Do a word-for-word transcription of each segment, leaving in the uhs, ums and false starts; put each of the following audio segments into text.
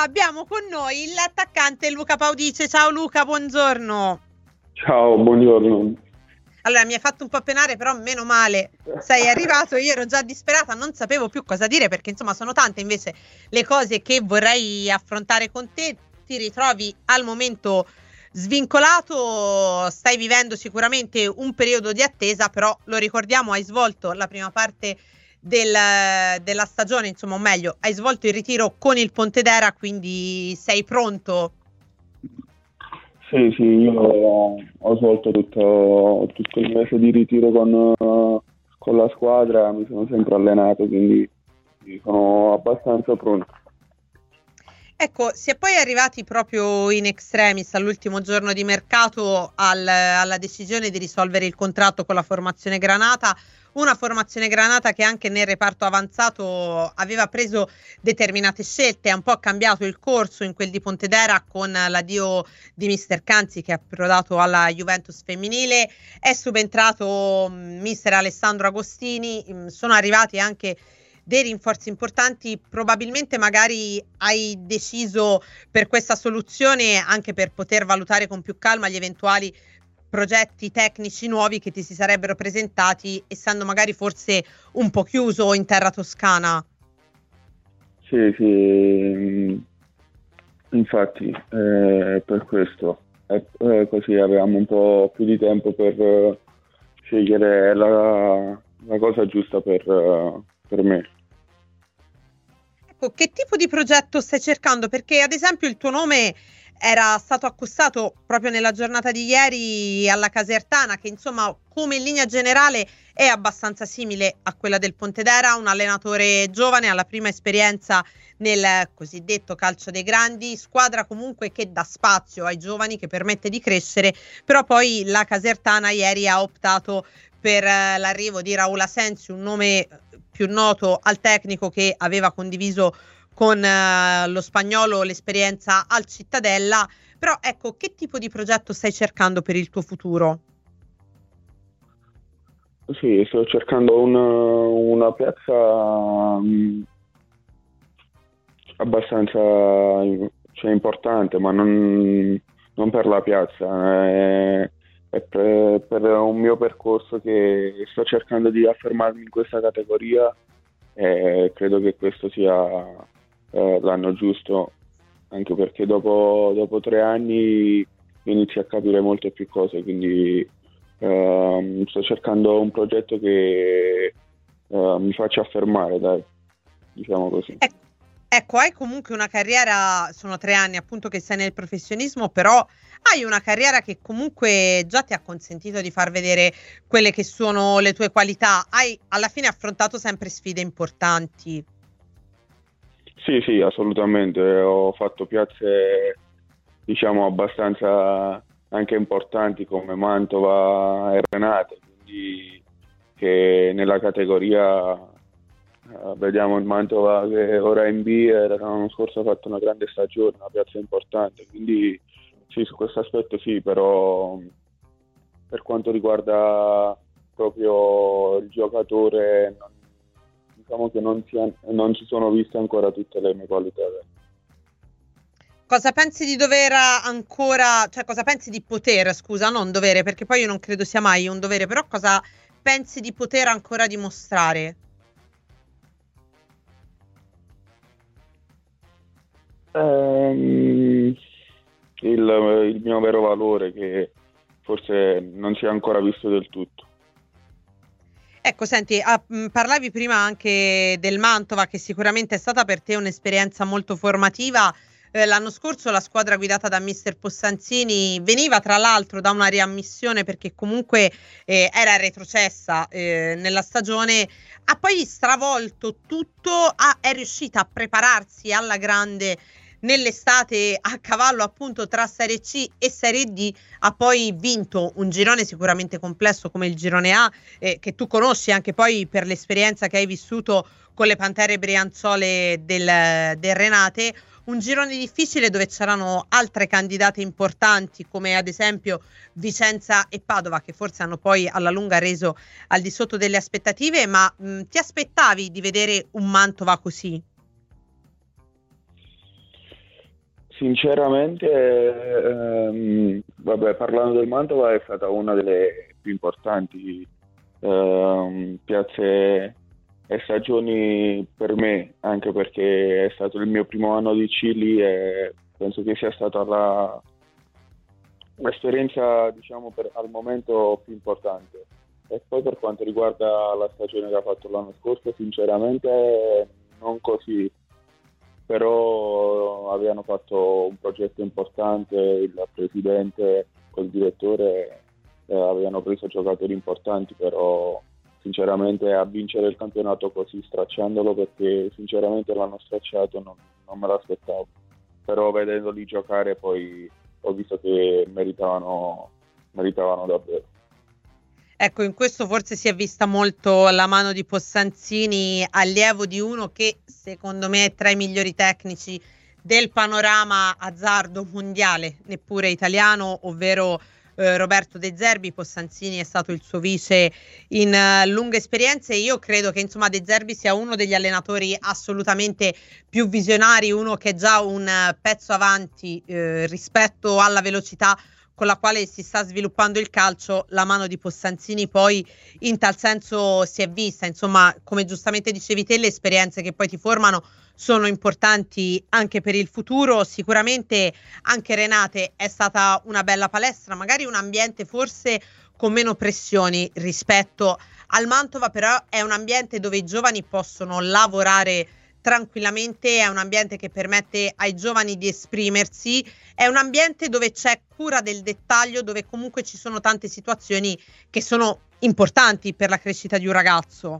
abbiamo con noi l'attaccante Luca Paudice. Ciao Luca, buongiorno. Ciao, buongiorno. Allora, mi hai fatto un po' penare, però meno male sei arrivato. Io ero già disperata, non sapevo più cosa dire, perché insomma sono tante invece le cose che vorrei affrontare con te. Ti ritrovi al momento svincolato, stai vivendo sicuramente un periodo di attesa, però lo ricordiamo, hai svolto la prima parte del, della stagione, insomma, o meglio, hai svolto il ritiro con il Pontedera, quindi sei pronto? Sì, sì, io ho svolto tutto, tutto il mese di ritiro con, con la squadra, mi sono sempre allenato, quindi sono abbastanza pronto. Ecco, si è poi arrivati proprio in extremis all'ultimo giorno di mercato al, alla decisione di risolvere il contratto con la formazione Granata, una formazione Granata che anche nel reparto avanzato aveva preso determinate scelte, ha un po' cambiato il corso in quel di Pontedera con l'addio di mister Canzi che è approdato alla Juventus femminile, è subentrato mister Alessandro Agostini, sono arrivati anche dei rinforzi importanti. Probabilmente magari hai deciso per questa soluzione anche per poter valutare con più calma gli eventuali progetti tecnici nuovi che ti si sarebbero presentati, essendo magari forse un po' chiuso in terra toscana. Sì, sì, infatti eh, per questo, eh, così avevamo un po' più di tempo per eh, scegliere la, la cosa giusta per, uh, per me. Ecco, che tipo di progetto stai cercando? Perché ad esempio il tuo nome era stato accostato proprio nella giornata di ieri alla Casertana, che insomma come in linea generale è abbastanza simile a quella del Pontedera, un allenatore giovane alla prima esperienza nel cosiddetto calcio dei grandi, squadra comunque che dà spazio ai giovani, che permette di crescere, però poi la Casertana ieri ha optato per l'arrivo di Raul Asensi, un nome più noto al tecnico che aveva condiviso con uh, lo spagnolo l'esperienza al Cittadella. Però ecco, che tipo di progetto stai cercando per il tuo futuro? Sì, sto cercando una, una piazza um, abbastanza cioè, importante, ma non, non per la piazza, è, è per, per un mio percorso che sto cercando di affermarmi in questa categoria e credo che questo sia eh, l'anno giusto, anche perché dopo, dopo tre anni inizi a capire molte più cose, quindi eh, sto cercando un progetto che eh, mi faccia affermare, dai, diciamo così. Ecco. Ecco, hai comunque una carriera, sono tre anni appunto che sei nel professionismo, però hai una carriera che comunque già ti ha consentito di far vedere quelle che sono le tue qualità. Hai alla fine affrontato sempre sfide importanti. Sì, sì, assolutamente. Ho fatto piazze, diciamo, abbastanza anche importanti come Mantova e Renate, quindi che nella categoria... Uh, vediamo il Mantova che ora è in B e l'anno scorso ha fatto una grande stagione, una piazza importante, quindi sì, su questo aspetto sì, però per quanto riguarda proprio il giocatore non, diciamo che non si, non si sono viste ancora tutte le mie qualità. Cosa pensi di dover ancora, cioè cosa pensi di poter, scusa, non dovere, perché poi io non credo sia mai un dovere, però cosa pensi di poter ancora dimostrare? Um, il, il mio vero valore che forse non si è ancora visto del tutto. Ecco, senti, ah, mh, parlavi prima anche del Mantova, che sicuramente è stata per te un'esperienza molto formativa. Eh, l'anno scorso la squadra guidata da mister Possanzini veniva tra l'altro da una riammissione perché comunque eh, era retrocessa eh, nella stagione, ha poi stravolto tutto, ha- è riuscita a prepararsi alla grande nell'estate a cavallo appunto tra Serie C e Serie D, ha poi vinto un girone sicuramente complesso come il girone A, eh, che tu conosci anche poi per l'esperienza che hai vissuto con le Pantere Brianzole del, del Renate, un girone difficile dove c'erano altre candidate importanti come ad esempio Vicenza e Padova, che forse hanno poi alla lunga reso al di sotto delle aspettative, ma mh, ti aspettavi di vedere un Mantova così? Sinceramente, ehm, vabbè, parlando del Mantova è stata una delle più importanti ehm, piazze e stagioni per me, anche perché è stato il mio primo anno di Cili e penso che sia stata la, l'esperienza, diciamo, per, al momento più importante. E poi per quanto riguarda la stagione che ha fatto l'anno scorso, sinceramente non così, però avevano fatto un progetto importante, il presidente col direttore eh, avevano preso giocatori importanti, però sinceramente a vincere il campionato così stracciandolo, perché sinceramente l'hanno stracciato, non, non me l'aspettavo, però vedendoli giocare poi ho visto che meritavano, meritavano davvero. Ecco, in questo forse si è vista molto la mano di Possanzini, allievo di uno che secondo me è tra i migliori tecnici del panorama azzardo mondiale, neppure italiano, ovvero eh, Roberto De Zerbi. Possanzini è stato il suo vice in eh, lunghe esperienze e io credo che insomma De Zerbi sia uno degli allenatori assolutamente più visionari, uno che è già un eh, pezzo avanti eh, rispetto alla velocità con la quale si sta sviluppando il calcio. La mano di Possanzini poi in tal senso si è vista, insomma, come giustamente dicevi te, le esperienze che poi ti formano sono importanti anche per il futuro. Sicuramente anche Renate è stata una bella palestra, magari un ambiente forse con meno pressioni rispetto al Mantova, però è un ambiente dove i giovani possono lavorare tranquillamente, è un ambiente che permette ai giovani di esprimersi, è un ambiente dove c'è cura del dettaglio, dove comunque ci sono tante situazioni che sono importanti per la crescita di un ragazzo.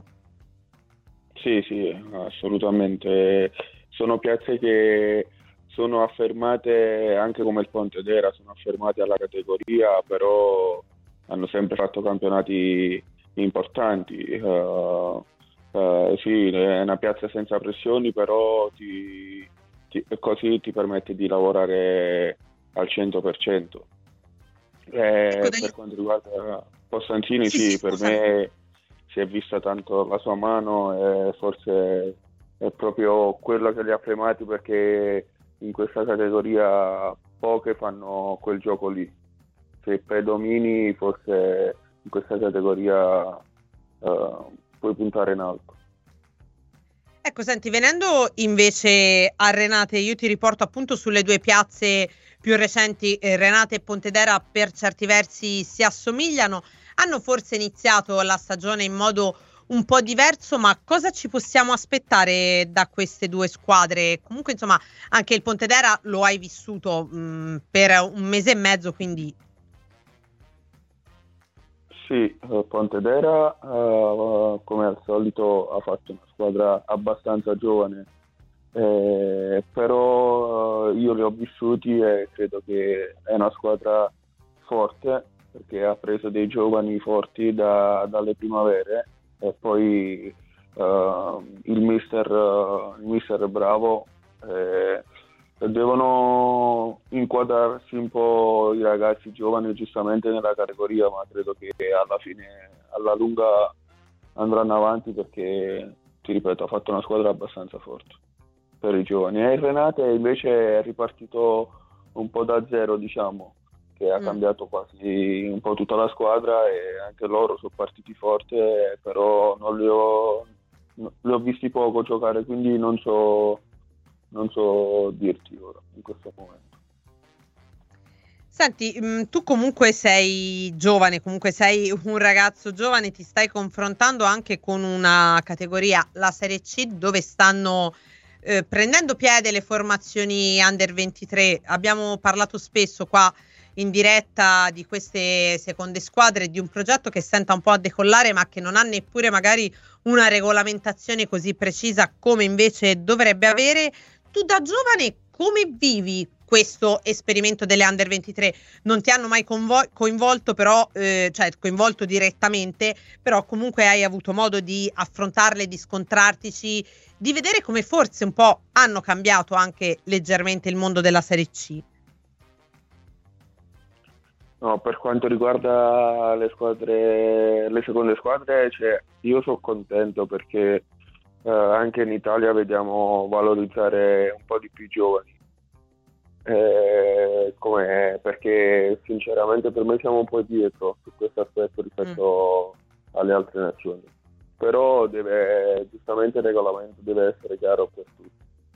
Sì, sì, assolutamente. Sono piazze che sono affermate anche come il Pontedera, sono affermate alla categoria, però hanno sempre fatto campionati importanti. Uh, uh, sì, è una piazza senza pressioni, però ti, ti, così ti permette di lavorare al cento per cento. Ecco, Eh, degli... per quanto riguarda Possanzini, Sì, sì, sì, per scusami. me si è vista tanto la sua mano e forse è proprio quello che li ha fremati, perché in questa categoria poche fanno quel gioco lì. Se predomini forse in questa categoria eh, puoi puntare in alto. Ecco, senti, venendo invece a Renate, io ti riporto appunto sulle due piazze più recenti. eh, Renate e Pontedera per certi versi si assomigliano, hanno forse iniziato la stagione in modo un po' diverso, ma cosa ci possiamo aspettare da queste due squadre? Comunque, insomma, anche il Pontedera lo hai vissuto mh, per un mese e mezzo, quindi Sì, eh, Pontedera eh, come al solito ha fatto una squadra abbastanza giovane, eh, però eh, io li ho vissuti e credo che è una squadra forte, perché ha preso dei giovani forti da- dalle primavere e poi eh, il mister, eh, il mister è bravo. eh, Devono inquadrarsi un po' i ragazzi giovani giustamente nella categoria, ma credo che alla fine, alla lunga, andranno avanti, perché, ti ripeto, ha fatto una squadra abbastanza forte per i giovani. E il Renate invece è ripartito un po' da zero, diciamo, che ha mm. cambiato quasi un po' tutta la squadra e anche loro sono partiti forte, però non li ho, no- li ho visti poco giocare, quindi non so, non so dirti ora, in questo momento. Senti, mh, tu comunque sei giovane, comunque sei un ragazzo giovane, ti stai confrontando anche con una categoria, la Serie C, dove stanno eh, prendendo piede le formazioni under ventitré. Abbiamo parlato spesso qua in diretta di queste seconde squadre, di un progetto che stenta un po' a decollare, ma che non ha neppure magari una regolamentazione così precisa come invece dovrebbe avere. Tu da giovane come vivi questo esperimento delle under ventitré? Non ti hanno mai convo- coinvolto, però, eh, cioè coinvolto direttamente, però comunque hai avuto modo di affrontarle, di scontrartici, di vedere come forse un po' hanno cambiato anche leggermente il mondo della Serie C. No, per quanto riguarda le squadre, le seconde squadre, cioè, io sono contento perché eh, anche in Italia vediamo valorizzare un po' di più i giovani. Eh, perché sinceramente per me siamo un po' dietro su questo aspetto rispetto mm. alle altre nazioni, però deve, giustamente il regolamento deve essere chiaro per tutti,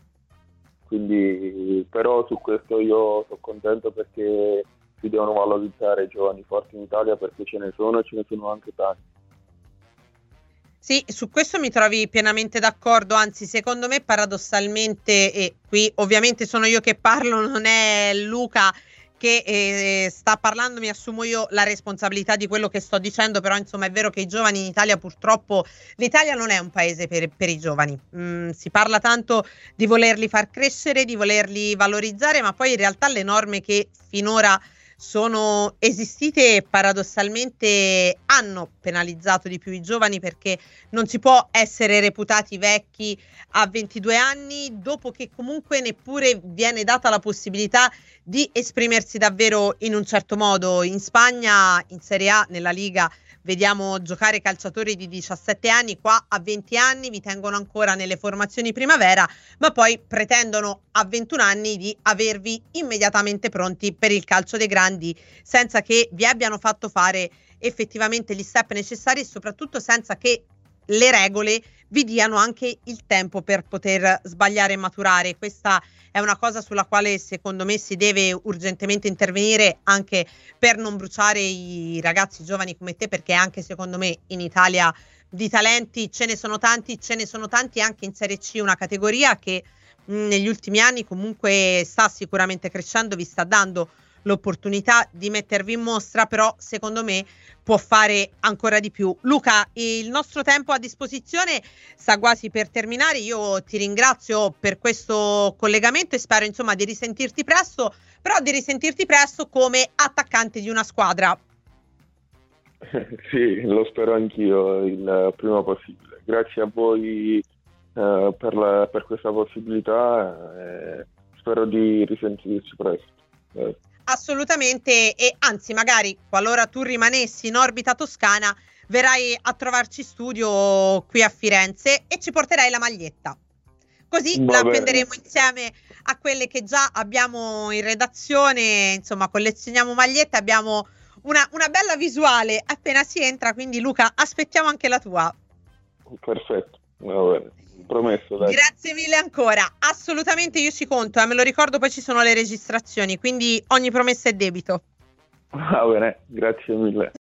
quindi però su questo io sono contento perché si devono valorizzare i giovani forti in Italia, perché ce ne sono e ce ne sono anche tanti. Sì, su questo mi trovi pienamente d'accordo, anzi secondo me paradossalmente, e qui ovviamente sono io che parlo, non è Luca che eh, sta parlando, mi assumo io la responsabilità di quello che sto dicendo, però insomma è vero che i giovani in Italia purtroppo, l'Italia non è un paese per, per i giovani, mm, si parla tanto di volerli far crescere, di volerli valorizzare, ma poi in realtà le norme che finora sono esistite paradossalmente hanno penalizzato di più i giovani, perché non si può essere reputati vecchi a ventidue anni dopo che comunque neppure viene data la possibilità di esprimersi davvero in un certo modo. In Spagna, in Serie A, nella Liga, vediamo giocare calciatori di diciassette anni, qua a venti anni vi tengono ancora nelle formazioni primavera, ma poi pretendono a ventuno anni di avervi immediatamente pronti per il calcio dei grandi, senza che vi abbiano fatto fare effettivamente gli step necessari e soprattutto senza che le regole vi diano anche il tempo per poter sbagliare e maturare. Questa è una cosa sulla quale secondo me si deve urgentemente intervenire, anche per non bruciare i ragazzi giovani come te, perché anche secondo me in Italia di talenti ce ne sono tanti, ce ne sono tanti anche in Serie C, una categoria che mh, negli ultimi anni comunque sta sicuramente crescendo, vi sta dando l'opportunità di mettervi in mostra, però secondo me può fare ancora di più. Luca, il nostro tempo a disposizione sta quasi per terminare, io ti ringrazio per questo collegamento e spero insomma di risentirti presto, però di risentirti presto come attaccante di una squadra. Sì, lo spero anch'io il prima possibile. Grazie a voi eh, per, la, per questa possibilità, eh, spero di risentirci presto. Eh. Assolutamente, e anzi magari qualora tu rimanessi in orbita toscana verrai a trovarci in studio qui a Firenze e ci porterai la maglietta, così Va la bene. appenderemo insieme a quelle che già abbiamo in redazione, insomma collezioniamo magliette, abbiamo una, una bella visuale appena si entra, quindi Luca aspettiamo anche la tua. Perfetto, va bene. Promesso, dai. Grazie mille ancora, assolutamente io ci conto, eh, me lo ricordo, poi ci sono le registrazioni, quindi ogni promessa è debito. Va bene, grazie mille.